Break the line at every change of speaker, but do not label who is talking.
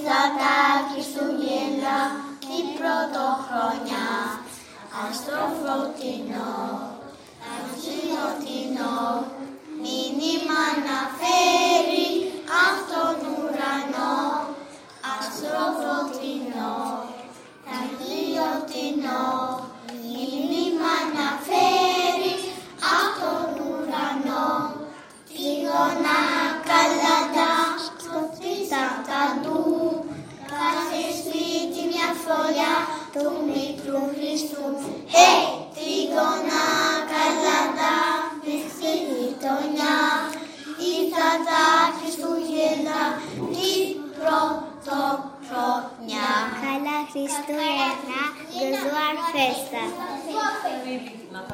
Ήρθα τα Χριστούγεννα, την πρωτοχρονιά, αστροφωτεινό, αξιωτεινό, μήνυμα να φέρει απ' τον ουρανό, αστροφωτεινό, αξιωτεινό, μήνυμα να φέρει απ' τον ουρανό, τρίγωνα καλατά, σκοτήσαν παντού, κάθε σπίτι μια φωλιά του μικρού Χριστού. Hey! Τρίγωνα καλατά, μες στη γειτονιά, ήρθα τα Χριστούγεννα, την πρωτοχρονιά.
Καλά Χριστούγεννα, Γκουζουάρ Φέστα.